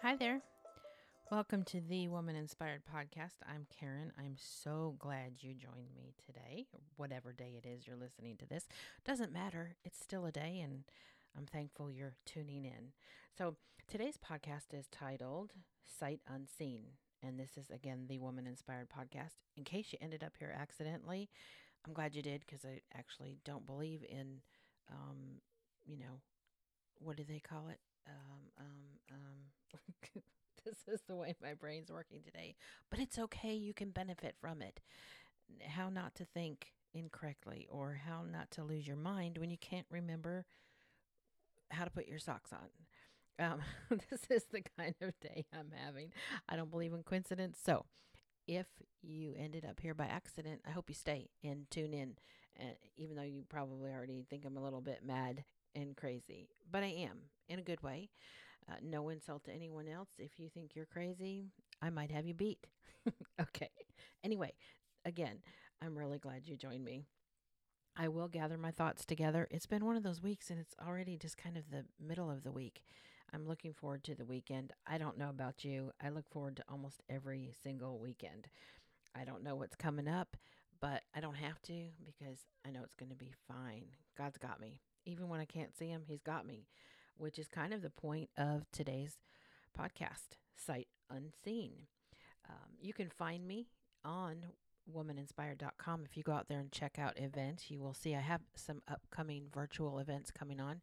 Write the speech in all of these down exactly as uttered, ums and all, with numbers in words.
Hi there. Welcome to the Woman Inspired Podcast. I'm Karen. I'm so glad you joined me today, whatever day it is you're listening to this. Doesn't matter. It's still a day, and I'm thankful you're tuning in. So today's podcast is titled Sight Unseen. And this is, again, the Woman Inspired Podcast. In case you ended up here accidentally, I'm glad you did, because I actually don't believe in, um, you know, what do they call it? Um, um, um, this is the way my brain's working today, but it's okay. You can benefit from it. How not to think incorrectly, or how not to lose your mind when you can't remember how to put your socks on. Um, this is the kind of day I'm having. I don't believe in coincidence. So if you ended up here by accident, I hope you stay and tune in, uh, even though you probably already think I'm a little bit mad and crazy. But I am, in a good way. Uh, no insult to anyone else. If you think you're crazy, I might have you beat. Okay. Anyway, again, I'm really glad you joined me. I will gather my thoughts together. It's been one of those weeks, and it's already just kind of the middle of the week. I'm looking forward to the weekend. I don't know about you. I look forward to almost every single weekend. I don't know what's coming up, but I don't have to, because I know it's going to be fine. God's got me. Even when I can't see him, he's got me, which is kind of the point of today's podcast, Sight Unseen. Um, you can find me on woman inspired dot com. If you go out there and check out events, you will see I have some upcoming virtual events coming on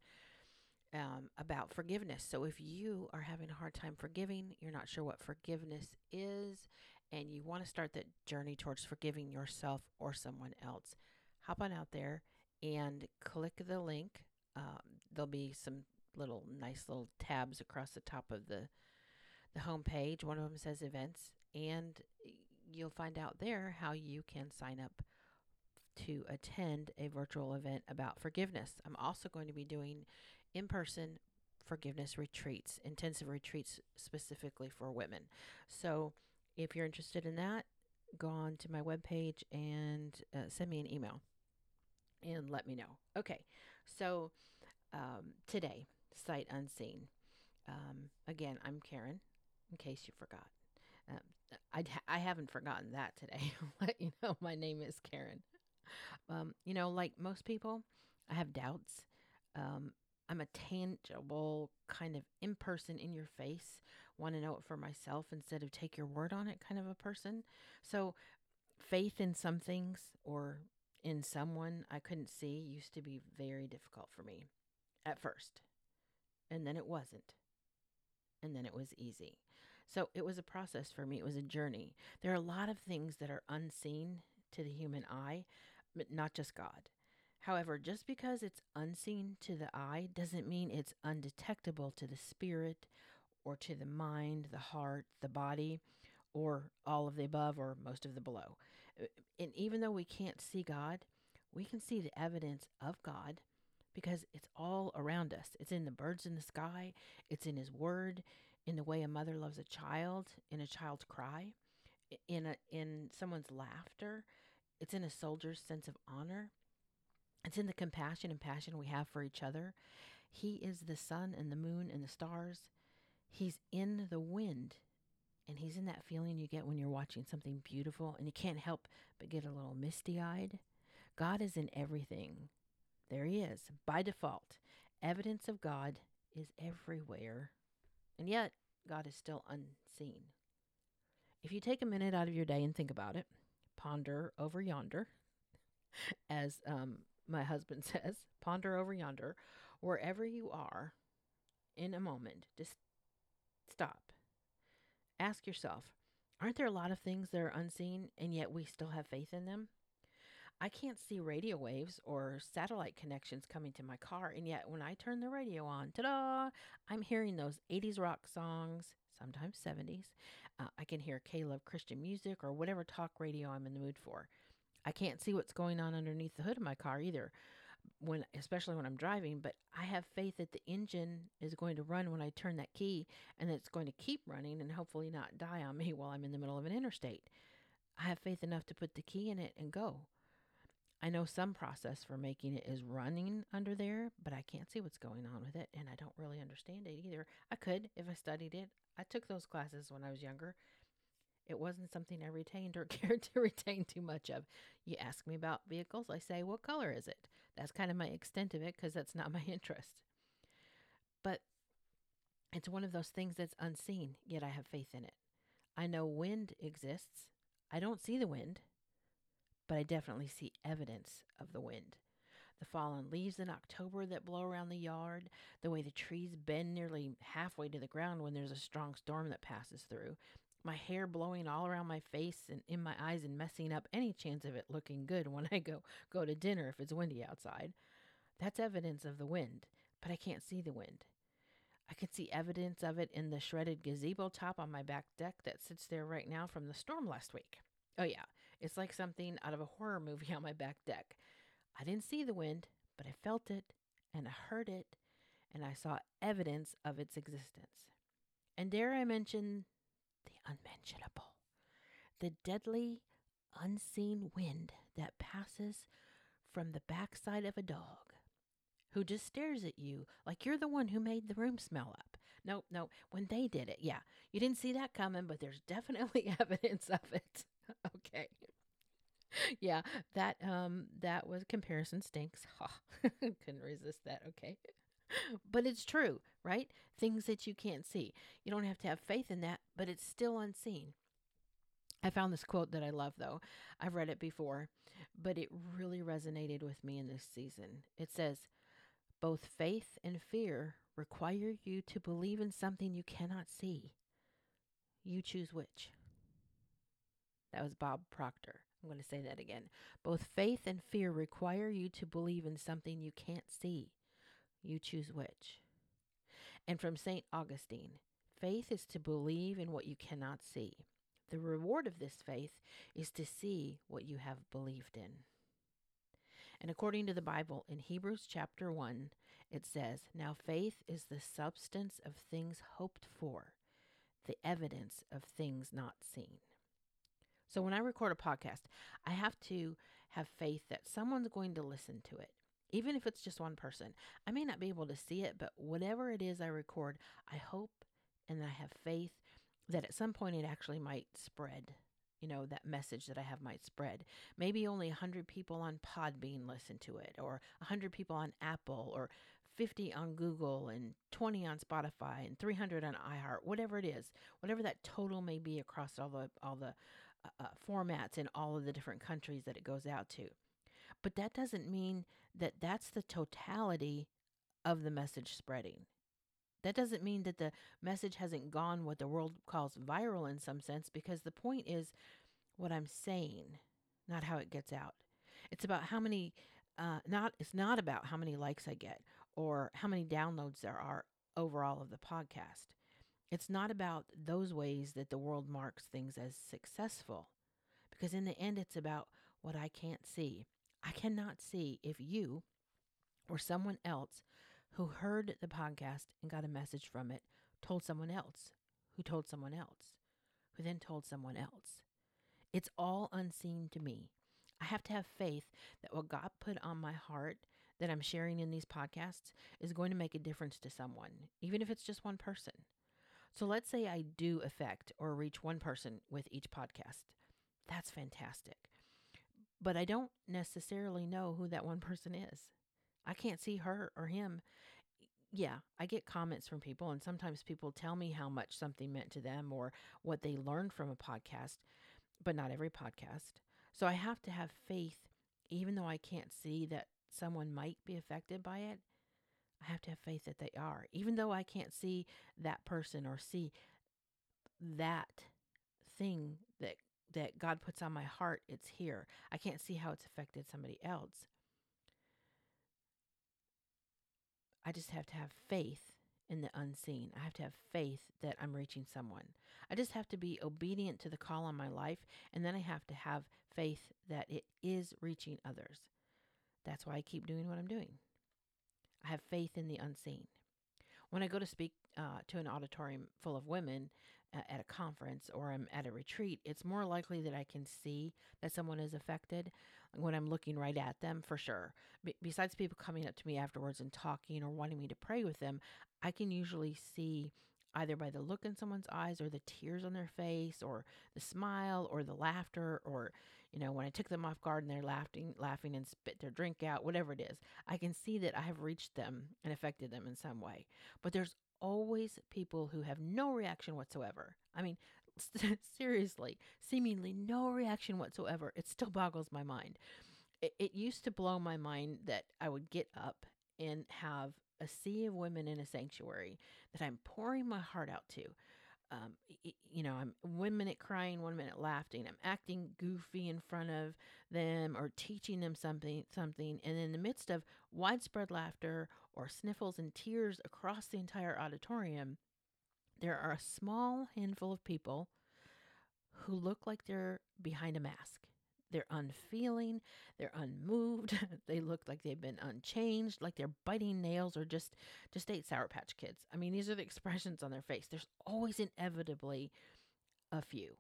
um, about forgiveness. So if you are having a hard time forgiving, you're not sure what forgiveness is, and you want to start that journey towards forgiving yourself or someone else, hop on out there and click the link. Um, there'll be some little nice little tabs across the top of the the home page. One of them says events, and you'll find out there how you can sign up to attend a virtual event about forgiveness. I'm also going to be doing in-person forgiveness retreats, intensive retreats specifically for women. So if you're interested in that, go on to my webpage and uh, send me an email and let me know. Okay, so um, today, Sight Unseen. Um, again, I'm Karen, in case you forgot. Um, I, I haven't forgotten that today. Let you know my name is Karen. Um, you know, like most people, I have doubts. Um, I'm a tangible, kind of in person, in your face, want to know it for myself instead of take your word on it kind of a person. So, faith in some things or in someone I couldn't see used to be very difficult for me at first. And then it wasn't. And then it was easy. So it was a process for me. It was a journey. There are a lot of things that are unseen to the human eye, but not just God. However, just because it's unseen to the eye doesn't mean it's undetectable to the spirit or to the mind, the heart, the body, or all of the above or most of the below. Uh, And even though we can't see God, we can see the evidence of God because it's all around us. It's in the birds in the sky, it's in His Word, in the way a mother loves a child, in a child's cry, i- in a in someone's laughter. It's in a soldier's sense of honor. It's in the compassion and passion we have for each other. He is the sun and the moon and the stars. He's in the wind. And he's in that feeling you get when you're watching something beautiful and you can't help but get a little misty eyed. God is in everything. There he is, by default. Evidence of God is everywhere. And yet, God is still unseen. If you take a minute out of your day and think about it, ponder over yonder, as um, my husband says, ponder over yonder, wherever you are in a moment, just stop. Ask yourself, aren't there a lot of things that are unseen and yet we still have faith in them? I can't see radio waves or satellite connections coming to my car, and yet when I turn the radio on, ta-da, I'm hearing those eighties rock songs, sometimes seventies. Uh, I can hear K-Love Christian music or whatever talk radio I'm in the mood for. I can't see what's going on underneath the hood of my car either, when especially when I'm driving, but I have faith that the engine is going to run when I turn that key, and that it's going to keep running and hopefully not die on me while I'm in the middle of an interstate. I have faith enough to put the key in it and go. I know some process for making it is running under there, but I can't see what's going on with it, and I don't really understand it either. I could if I studied it. I took those classes when I was younger. It wasn't something I retained or cared to retain too much of. You ask me about vehicles, I say, what color is it? That's kind of my extent of it because that's not my interest. But it's one of those things that's unseen, yet I have faith in it. I know wind exists. I don't see the wind, but I definitely see evidence of the wind. The fallen leaves in October that blow around the yard, the way the trees bend nearly halfway to the ground when there's a strong storm that passes through, my hair blowing all around my face and in my eyes and messing up any chance of it looking good when I go go to dinner if it's windy outside. That's evidence of the wind, but I can't see the wind. I can see evidence of it in the shredded gazebo top on my back deck that sits there right now from the storm last week. Oh, yeah, it's like something out of a horror movie on my back deck. I didn't see the wind, but I felt it and I heard it and I saw evidence of its existence. And dare I mention the unmentionable, the deadly, unseen wind that passes from the backside of a dog who just stares at you like you're the one who made the room smell up. No, no, when they did it, yeah, you didn't see that coming, but there's definitely evidence of it. Okay. Yeah, that um that was comparison stinks. Ha. Couldn't resist that. Okay. But it's true, right? Things that you can't see. You don't have to have faith in that, but it's still unseen. I found this quote that I love, though. I've read it before, but it really resonated with me in this season. It says, both faith and fear require you to believe in something you cannot see. You choose which. That was Bob Proctor. I'm going to say that again. Both faith and fear require you to believe in something you can't see. You choose which. And from Saint Augustine, faith is to believe in what you cannot see. The reward of this faith is to see what you have believed in. And according to the Bible, in Hebrews chapter one, it says, now faith is the substance of things hoped for, the evidence of things not seen. So when I record a podcast, I have to have faith that someone's going to listen to it. Even if it's just one person. I may not be able to see it, but whatever it is I record, I hope and I have faith that at some point it actually might spread. You know, that message that I have might spread. Maybe only one hundred people on Podbean listen to it, or one hundred people on Apple, or fifty on Google, and twenty on Spotify, and three hundred on iHeart, whatever it is, whatever that total may be across all the all the uh, uh, formats in all of the different countries that it goes out to. But that doesn't mean that that's the totality of the message spreading. That doesn't mean that the message hasn't gone what the world calls viral in some sense, because the point is what I'm saying, not how it gets out. It's about how many, uh, not, it's not about how many likes I get or how many downloads there are overall of the podcast. It's not about those ways that the world marks things as successful, because in the end, it's about what I can't see. I cannot see if you or someone else who heard the podcast and got a message from it told someone else, who told someone else, who then told someone else. It's all unseen to me. I have to have faith that what God put on my heart that I'm sharing in these podcasts is going to make a difference to someone, even if it's just one person. So let's say I do affect or reach one person with each podcast. That's fantastic. But I don't necessarily know who that one person is. I can't see her or him. Yeah, I get comments from people, and sometimes people tell me how much something meant to them or what they learned from a podcast, but not every podcast. So I have to have faith, even though I can't see that someone might be affected by it. I have to have faith that they are, even though I can't see that person or see that thing that that God puts on my heart. It's here. I can't see how it's affected somebody else. I just have to have faith in the unseen. I have to have faith that I'm reaching someone. I just have to be obedient to the call on my life, and then I have to have faith that it is reaching others. That's why I keep doing what I'm doing. I have faith in the unseen. When I go to speak uh, to an auditorium full of women, a- at a conference or I'm at a retreat, it's more likely that I can see that someone is affected when I'm looking right at them, for sure. B- besides people coming up to me afterwards and talking or wanting me to pray with them, I can usually see either by the look in someone's eyes or the tears on their face or the smile or the laughter or, you know, when I took them off guard and they're laughing, laughing and spit their drink out, whatever it is, I can see that I have reached them and affected them in some way. But there's always people who have no reaction whatsoever. I mean, seriously, seemingly no reaction whatsoever. It still boggles my mind. It, it used to blow my mind that I would get up and have a sea of women in a sanctuary that I'm pouring my heart out to. Um, y- you know, I'm one minute crying, one minute laughing. I'm acting goofy in front of them or teaching them something, something. And in the midst of widespread laughter or sniffles and tears across the entire auditorium, there are a small handful of people who look like they're behind a mask. They're unfeeling, they're unmoved, they look like they've been unchanged, like they're biting nails or just just ate Sour Patch Kids. I mean, these are the expressions on their face. There's always inevitably a few.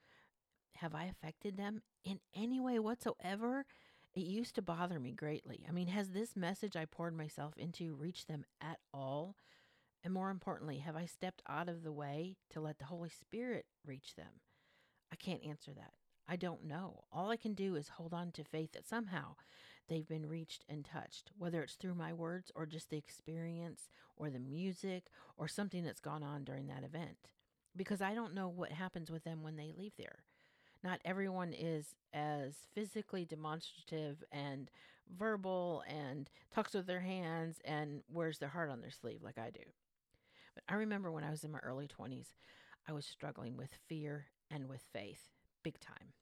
Have I affected them in any way whatsoever? It used to bother me greatly. I mean, has this message I poured myself into reached them at all? And more importantly, have I stepped out of the way to let the Holy Spirit reach them? I can't answer that. I don't know. All I can do is hold on to faith that somehow they've been reached and touched, whether it's through my words or just the experience or the music or something that's gone on during that event. Because I don't know what happens with them when they leave there. Not everyone is as physically demonstrative and verbal and talks with their hands and wears their heart on their sleeve like I do. But I remember when I was in my early twenties, I was struggling with fear and with faith, big time,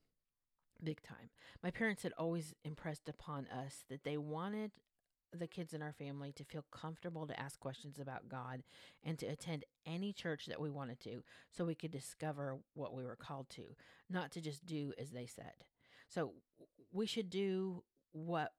big time. My parents had always impressed upon us that they wanted the kids in our family to feel comfortable to ask questions about God and to attend any church that we wanted to so we could discover what we were called to, not to just do as they said. So we should do what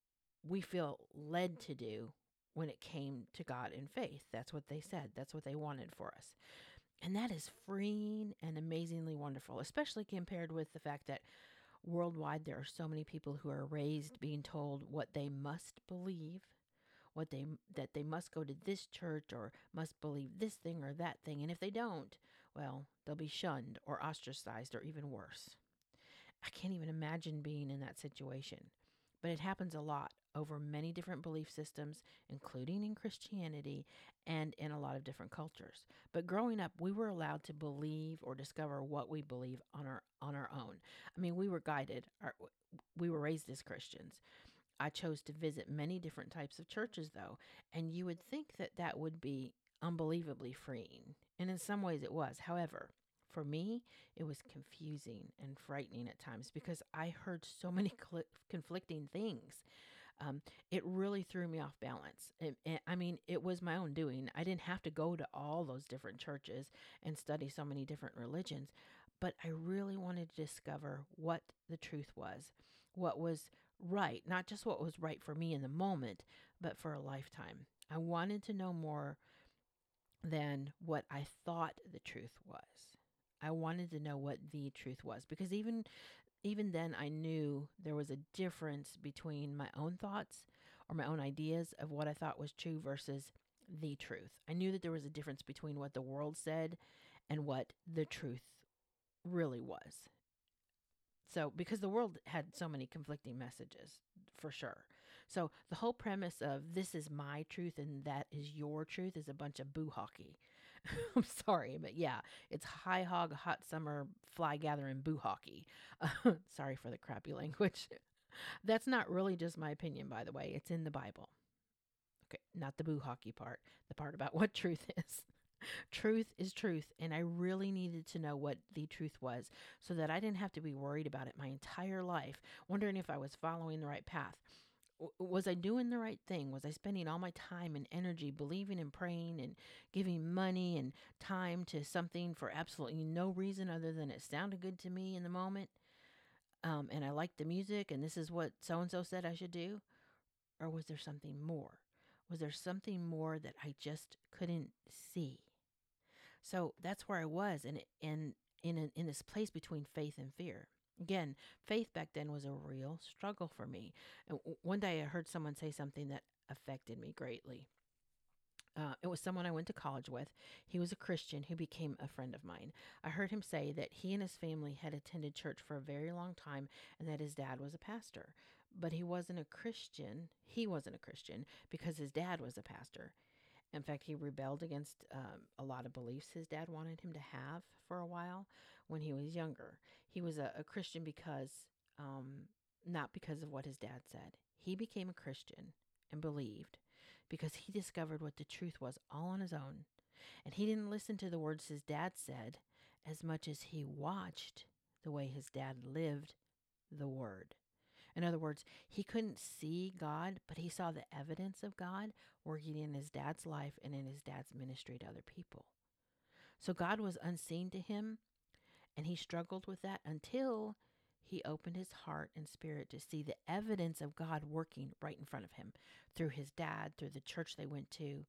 we feel led to do when it came to God in faith. That's what they said. That's what they wanted for us. And that is freeing and amazingly wonderful, especially compared with the fact that worldwide there are so many people who are raised being told what they must believe, what they that they must go to this church or must believe this thing or that thing. And if they don't, well, they'll be shunned or ostracized or even worse. I can't even imagine being in that situation. But it happens a lot over many different belief systems, including in Christianity and in a lot of different cultures. But growing up, we were allowed to believe or discover what we believe on our on our own. I mean, we were guided. Our, we were raised as Christians. I chose to visit many different types of churches, though, and you would think that that would be unbelievably freeing. And in some ways it was. However, for me, it was confusing and frightening at times because I heard so many cl- conflicting things. Um, it really threw me off balance. It, it, I mean, it was my own doing. I didn't have to go to all those different churches and study so many different religions, but I really wanted to discover what the truth was, what was right, not just what was right for me in the moment, but for a lifetime. I wanted to know more than what I thought the truth was. I wanted to know what the truth was because even even then I knew there was a difference between my own thoughts or my own ideas of what I thought was true versus the truth. I knew that there was a difference between what the world said and what the truth really was. So, because the world had so many conflicting messages, for sure. So, the whole premise of this is my truth and that is your truth is a bunch of boo hockey. I'm sorry, but yeah, it's high hog, hot summer, fly gathering boo hockey. Uh, sorry for the crappy language. That's not really just my opinion, by the way. It's in the Bible. Okay, not the boo hockey part, the part about what truth is. Truth is truth, and I really needed to know what the truth was so that I didn't have to be worried about it my entire life, wondering if I was following the right path. W- Was I doing the right thing? Was I spending all my time and energy believing and praying and giving money and time to something for absolutely no reason other than it sounded good to me in the moment? Um, and I liked the music, and this is what so and so said I should do? Or was there something more? Was there something more that I just couldn't see? So that's where I was, and in in in, in this place between faith and fear. Again, faith back then was a real struggle for me. And w- one day I heard someone say something that affected me greatly. Uh, it was someone I went to college with. He was a Christian who became a friend of mine. I heard him say that he and his family had attended church for a very long time and that his dad was a pastor. But he wasn't a Christian. He wasn't a Christian because his dad was a pastor. In fact, he rebelled against um, a lot of beliefs his dad wanted him to have for a while when he was younger. He was a, a Christian because, um, not because of what his dad said. He became a Christian and believed because he discovered what the truth was all on his own. And he didn't listen to the words his dad said as much as he watched the way his dad lived the word. In other words, he couldn't see God, but he saw the evidence of God working in his dad's life and in his dad's ministry to other people. So God was unseen to him, and he struggled with that until he opened his heart and spirit to see the evidence of God working right in front of him through his dad, through the church they went to.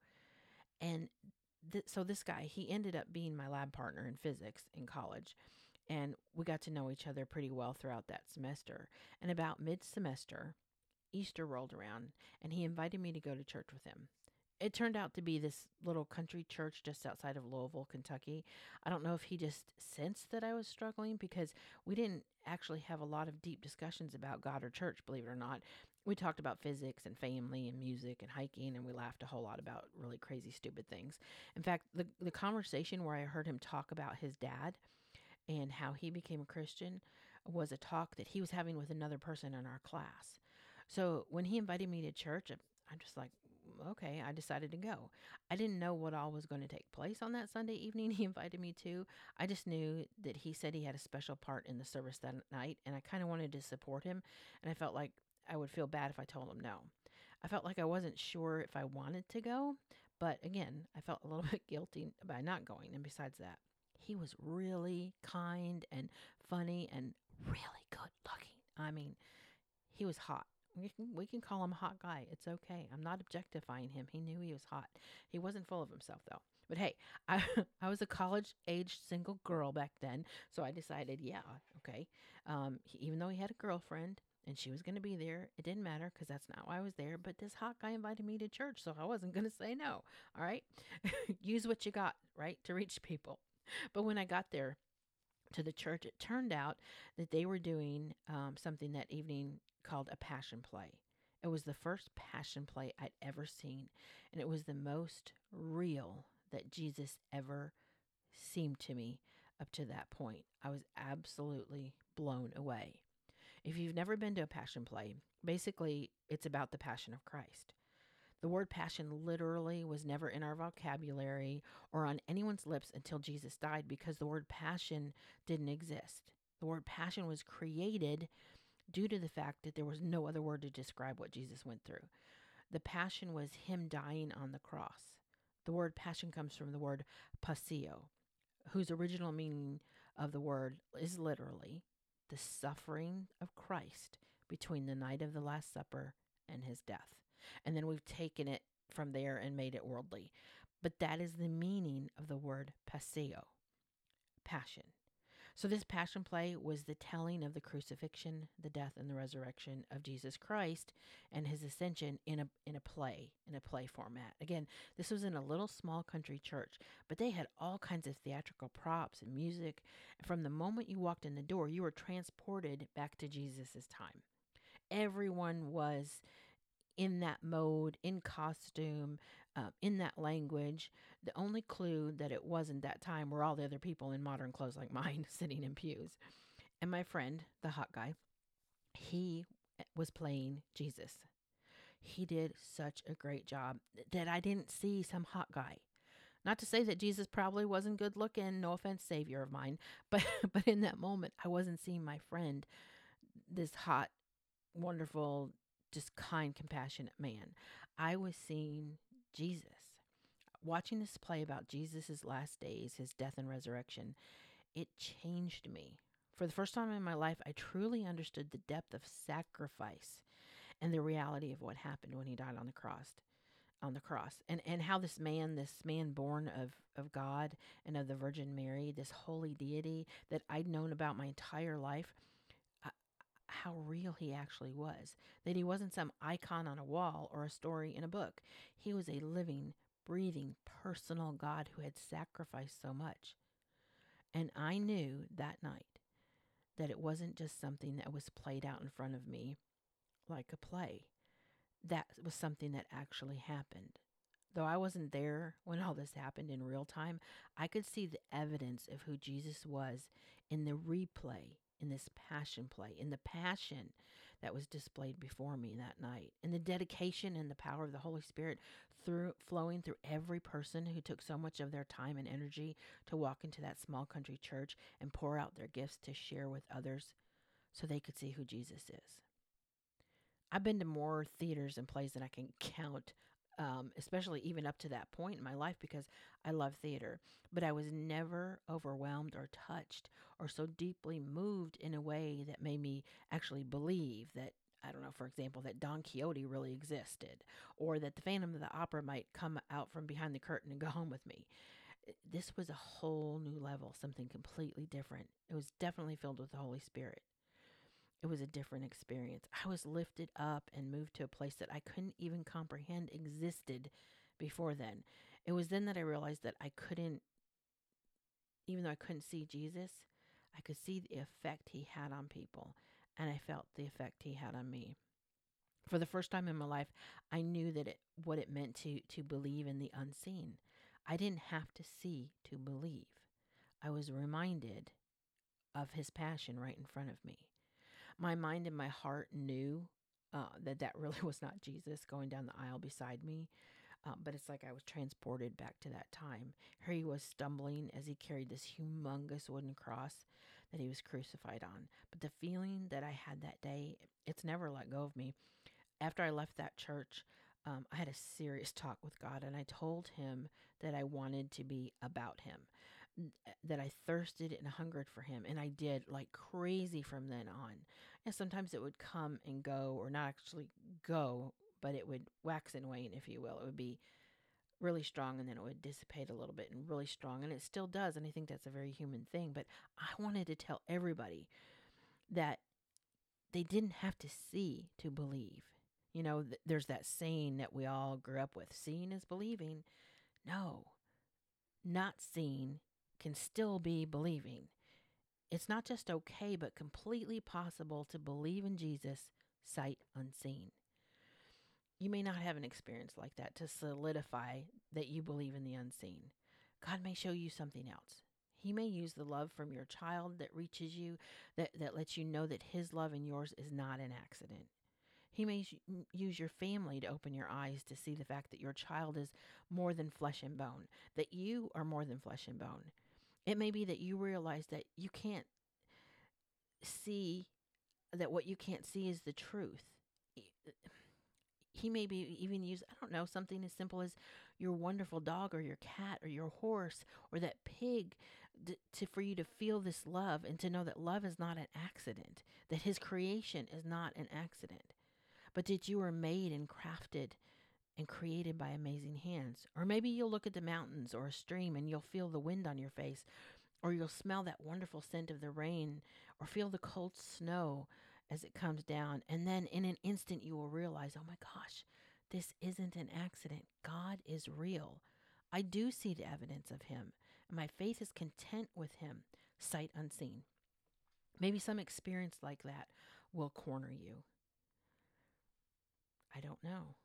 And th- so this guy, he ended up being my lab partner in physics in college. And we got to know each other pretty well throughout that semester. And about mid semester, Easter rolled around, and he invited me to go to church with him. It turned out to be this little country church just outside of Louisville, Kentucky. I don't know if he just sensed that I was struggling because we didn't actually have a lot of deep discussions about God or church, believe it or not. We talked about physics and family and music and hiking, and we laughed a whole lot about really crazy, stupid things. In fact, the, the conversation where I heard him talk about his dad and how he became a Christian was a talk that he was having with another person in our class. So when he invited me to church, I'm I'm just like, okay, I decided to go. I didn't know what all was going to take place on that Sunday evening he invited me to. I just knew that he said he had a special part in the service that night, and I kind of wanted to support him, and I felt like I would feel bad if I told him no. I felt like I wasn't sure if I wanted to go, but again, I felt a little bit guilty by not going, and besides that, he was really kind and funny and really good looking. I mean, he was hot. We can, we can call him a hot guy. It's okay. I'm not objectifying him. He knew he was hot. He wasn't full of himself, though. But hey, I, I was a college-aged single girl back then, so I decided, yeah, okay. Um, he, even though he had a girlfriend and she was going to be there, it didn't matter because that's not why I was there. But this hot guy invited me to church, so I wasn't going to say no. All right? Use what you got, right, to reach people. But when I got there, to the church, it turned out that they were doing um, something that evening called a passion play. It was the first passion play I'd ever seen, and it was the most real that Jesus ever seemed to me up to that point. I was absolutely blown away. If you've never been to a passion play, basically it's about the passion of Christ. The word passion literally was never in our vocabulary or on anyone's lips until Jesus died because the word passion didn't exist. The word passion was created due to the fact that there was no other word to describe what Jesus went through. The passion was him dying on the cross. The word passion comes from the word passio, whose original meaning of the word is literally the suffering of Christ between the night of the Last Supper and his death. And then we've taken it from there and made it worldly. But that is the meaning of the word passio, passion. So this passion play was the telling of the crucifixion, the death, and the resurrection of Jesus Christ and his ascension in a in a play, in a play format. Again, this was in a little small country church, but they had all kinds of theatrical props and music. From the moment you walked in the door, you were transported back to Jesus' time. Everyone was in that mode, in costume, uh, in that language. The only clue that it wasn't that time were all the other people in modern clothes like mine sitting in pews. And my friend, the hot guy, he was playing Jesus. He did such a great job that I didn't see some hot guy. Not to say that Jesus probably wasn't good looking, no offense, savior of mine, but but in that moment, I wasn't seeing my friend, this hot, wonderful, just kind, compassionate man. I was seeing Jesus. Watching this play about Jesus' last days, his death and resurrection, it changed me. For the first time in my life, I truly understood the depth of sacrifice and the reality of what happened when he died on the cross. on the cross, and and how this man, this man born of of God and of the Virgin Mary, this holy deity that I'd known about my entire life, uh, how real he actually was. That he wasn't some icon on a wall or a story in a book. He was a living, breathing, personal God who had sacrificed so much. And I knew that night that it wasn't just something that was played out in front of me like a play. That was something that actually happened. Though I wasn't there when all this happened in real time, I could see the evidence of who Jesus was in the replay, in this passion play, in the passion that was displayed before me that night, in the dedication and the power of the Holy Spirit through flowing through every person who took so much of their time and energy to walk into that small country church and pour out their gifts to share with others so they could see who Jesus is. I've been to more theaters and plays than I can count, um, especially even up to that point in my life because I love theater. But I was never overwhelmed or touched or so deeply moved in a way that made me actually believe that, I don't know, for example, that Don Quixote really existed or that the Phantom of the Opera might come out from behind the curtain and go home with me. This was a whole new level, something completely different. It was definitely filled with the Holy Spirit. It was a different experience. I was lifted up and moved to a place that I couldn't even comprehend existed before then. It was then that I realized that I couldn't, even though I couldn't see Jesus, I could see the effect he had on people. And I felt the effect he had on me. For the first time in my life, I knew that it, what it meant to, to believe in the unseen. I didn't have to see to believe. I was reminded of his passion right in front of me. My mind and my heart knew uh, that that really was not Jesus going down the aisle beside me. Um, but it's like I was transported back to that time. Here he was stumbling as he carried this humongous wooden cross that he was crucified on. But the feeling that I had that day, it's never let go of me. After I left that church, um, I had a serious talk with God, and I told him that I wanted to be about him, that I thirsted and hungered for him. And I did like crazy from then on. And sometimes it would come and go, or not actually go, but it would wax and wane, if you will. It would be really strong and then it would dissipate a little bit and really strong. And it still does. And I think that's a very human thing. But I wanted to tell everybody that they didn't have to see to believe. You know, th- there's that saying that we all grew up with, seeing is believing. No, not seeing can still be believing. It's not just okay, but completely possible to believe in Jesus sight unseen. You may not have an experience like that to solidify that you believe in the unseen. God may show you something else. He may use the love from your child that reaches you, that, that lets you know that his love and yours is not an accident. He may use your family to open your eyes to see the fact that your child is more than flesh and bone, that you are more than flesh and bone. It may be that you realize that you can't see, that what you can't see is the truth. He may be even use, I don't know, something as simple as your wonderful dog or your cat or your horse or that pig d- to for you to feel this love and to know that love is not an accident, that his creation is not an accident, but that you were made and crafted and created by amazing hands. Or maybe you'll look at the mountains or a stream and you'll feel the wind on your face, or you'll smell that wonderful scent of the rain, or feel the cold snow as it comes down. And then in an instant, you will realize, oh my gosh, this isn't an accident. God is real. I do see the evidence of him, and my faith is content with him, sight unseen. Maybe some experience like that will corner you. I don't know.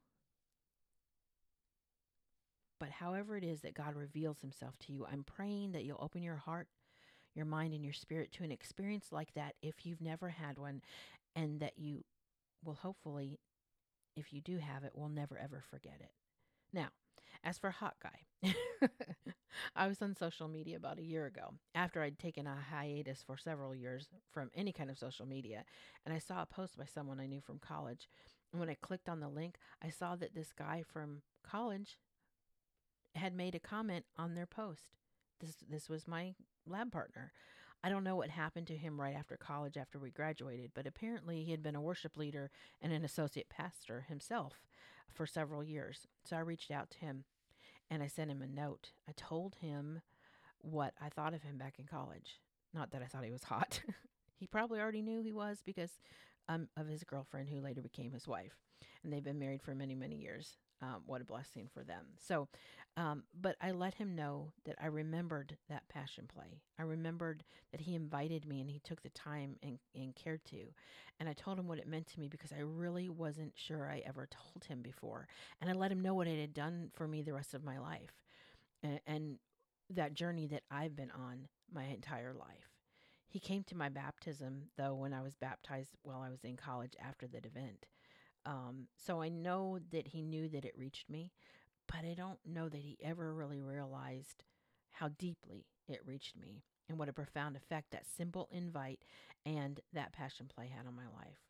But however it is that God reveals himself to you, I'm praying that you'll open your heart, your mind, and your spirit to an experience like that if you've never had one, and that you will hopefully, if you do have it, will never ever forget it. Now, as for Hot Guy, I was on social media about a year ago after I'd taken a hiatus for several years from any kind of social media, and I saw a post by someone I knew from college. And when I clicked on the link, I saw that this guy from college had made a comment on their post. This this was my lab partner. I don't know what happened to him right after college after we graduated, but apparently he had been a worship leader and an associate pastor himself for several years. So I reached out to him and I sent him a note. I told him what I thought of him back in college. Not that I thought he was hot. He probably already knew he was because um, of his girlfriend who later became his wife. And they've been married for many, many years. Um, what a blessing for them. So, um, but I let him know that I remembered that passion play. I remembered that he invited me and he took the time and, and cared to. And I told him what it meant to me because I really wasn't sure I ever told him before. And I let him know what it had done for me the rest of my life. And, and that journey that I've been on my entire life. He came to my baptism, though, when I was baptized while I was in college after that event. Um, so I know that he knew that it reached me, but I don't know that he ever really realized how deeply it reached me and what a profound effect that simple invite and that passion play had on my life.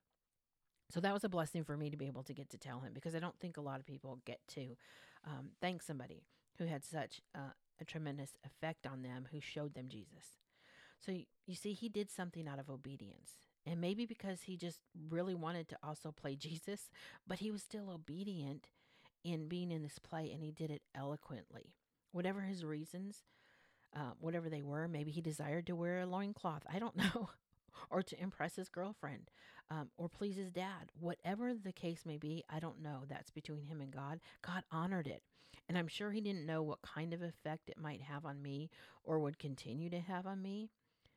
So that was a blessing for me to be able to get to tell him because I don't think a lot of people get to um, thank somebody who had such uh, a tremendous effect on them, who showed them Jesus. So you, you see, he did something out of obedience. And maybe because he just really wanted to also play Jesus, but he was still obedient in being in this play and he did it eloquently. Whatever his reasons, uh, whatever they were, maybe he desired to wear a loincloth. I don't know. Or to impress his girlfriend, um, or please his dad. Whatever the case may be, I don't know. That's between him and God. God honored it. And I'm sure he didn't know what kind of effect it might have on me or would continue to have on me.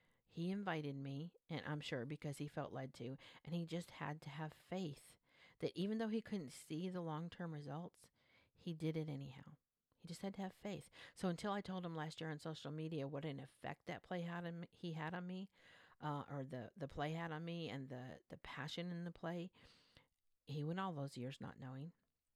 He invited me, and I'm sure because he felt led to, and he just had to have faith that even though he couldn't see the long-term results, he did it anyhow. He just had to have faith. So until I told him last year on social media what an effect that play had on me, he had on me, uh, or the, the play had on me and the, the passion in the play, he went all those years not knowing,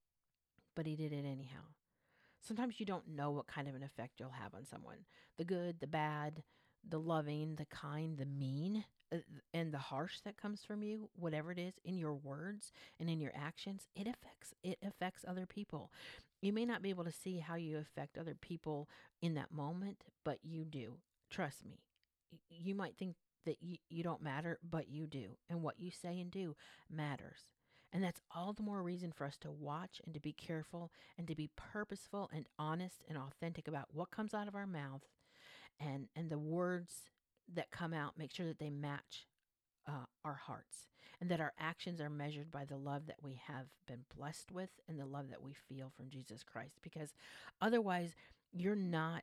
but he did it anyhow. Sometimes you don't know what kind of an effect you'll have on someone. The good, the bad, the loving, the kind, the mean, uh, and the harsh that comes from you, whatever it is, in your words and in your actions, it affects it affects other people. You may not be able to see how you affect other people in that moment, but you do. Trust me. Y- You might think that you, you don't matter, but you do. And what you say and do matters. And that's all the more reason for us to watch and to be careful and to be purposeful and honest and authentic about what comes out of our mouth, and, and the words that come out, make sure that they match uh, our hearts and that our actions are measured by the love that we have been blessed with and the love that we feel from Jesus Christ. Because otherwise, you're not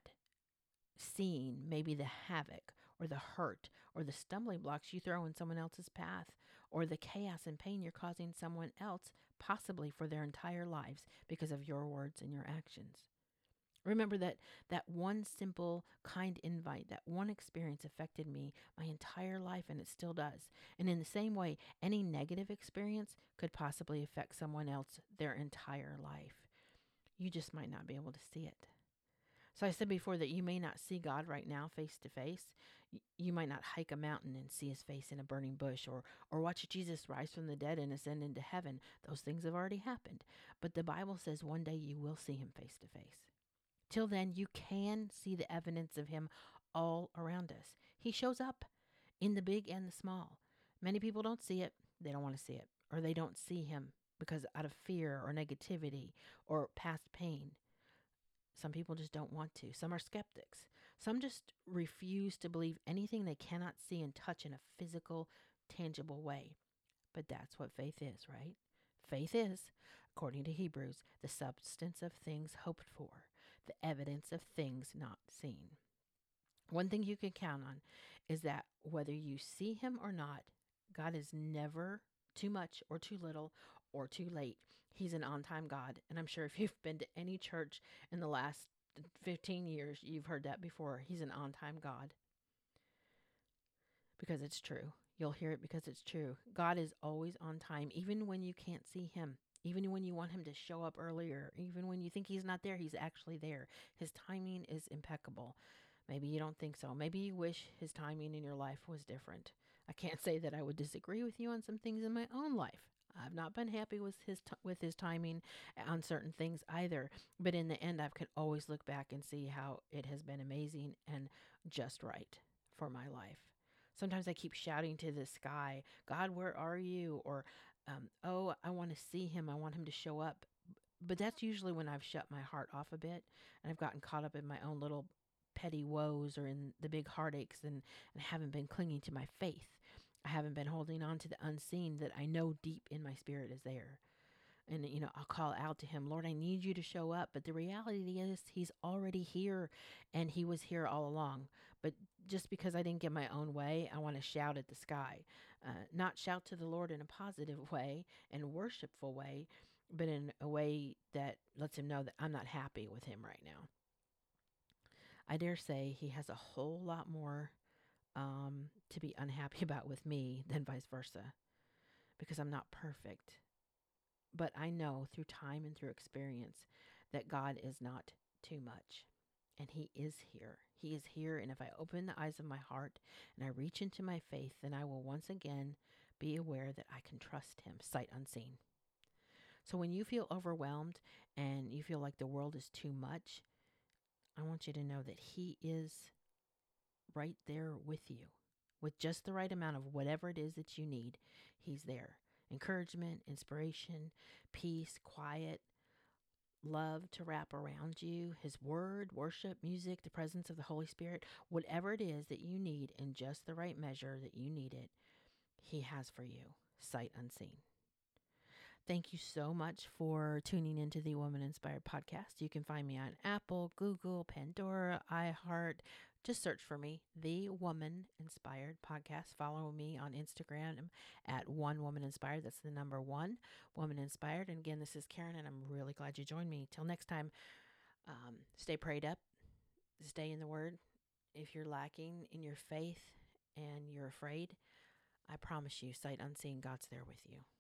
seeing maybe the havoc or the hurt or the stumbling blocks you throw in someone else's path or the chaos and pain you're causing someone else, possibly for their entire lives because of your words and your actions. Remember that that one simple, kind invite, that one experience affected me my entire life, and it still does. And in the same way, any negative experience could possibly affect someone else their entire life. You just might not be able to see it. So I said before that you may not see God right now face to face. You might not hike a mountain and see his face in a burning bush, or, or watch Jesus rise from the dead and ascend into heaven. Those things have already happened. But the Bible says one day you will see him face to face. Till then, you can see the evidence of him all around us. He shows up in the big and the small. Many people don't see it. They don't want to see it. Or they don't see him because out of fear or negativity or past pain. Some people just don't want to. Some are skeptics. Some just refuse to believe anything they cannot see and touch in a physical, tangible way. But that's what faith is, right? Faith is, according to Hebrews, the substance of things hoped for, the evidence of things not seen. One thing you can count on is that whether you see him or not, God is never too much or too little or too late. He's an on-time God. And I'm sure if you've been to any church in the last fifteen years, you've heard that before. He's an on-time God. Because it's true. You'll hear it because it's true. God is always on time, even when you can't see him. Even when you want him to show up earlier, even when you think he's not there, he's actually there. His timing is impeccable. Maybe you don't think so. Maybe you wish his timing in your life was different. I can't say that I would disagree with you on some things in my own life. I've not been happy with his t- with his timing on certain things either. But in the end, I could always look back and see how it has been amazing and just right for my life. Sometimes I keep shouting to the sky, God, where are you? Or, um, oh, I want to see him. I want him to show up. But that's usually when I've shut my heart off a bit and I've gotten caught up in my own little petty woes or in the big heartaches and, and haven't been clinging to my faith. I haven't been holding on to the unseen that I know deep in my spirit is there. And, you know, I'll call out to him, Lord, I need you to show up. But the reality is he's already here and he was here all along. But just because I didn't get my own way, I want to shout at the sky. Uh, not shout to the Lord in a positive way and worshipful way, but in a way that lets him know that I'm not happy with him right now. I dare say he has a whole lot more um, to be unhappy about with me than vice versa, because I'm not perfect. But I know through time and through experience that God is not too much. And he is here. He is here. And if I open the eyes of my heart and I reach into my faith, then I will once again be aware that I can trust him, sight unseen. So when you feel overwhelmed and you feel like the world is too much, I want you to know that he is right there with you. With just the right amount of whatever it is that you need, he's there. Encouragement, inspiration, peace, quiet, love to wrap around you, his word, worship, music, the presence of the Holy Spirit, whatever it is that you need in just the right measure that you need it, he has for you, sight unseen. Thank you so much for tuning into the Woman Inspired Podcast. You can find me on Apple, Google, Pandora, iHeart. Just search for me, The Woman Inspired Podcast. Follow me on Instagram at One Woman Inspired. That's the number one, Woman Inspired. And again, this is Karen, and I'm really glad you joined me. Till next time, um, stay prayed up, stay in the Word. If you're lacking in your faith and you're afraid, I promise you, sight unseen, God's there with you.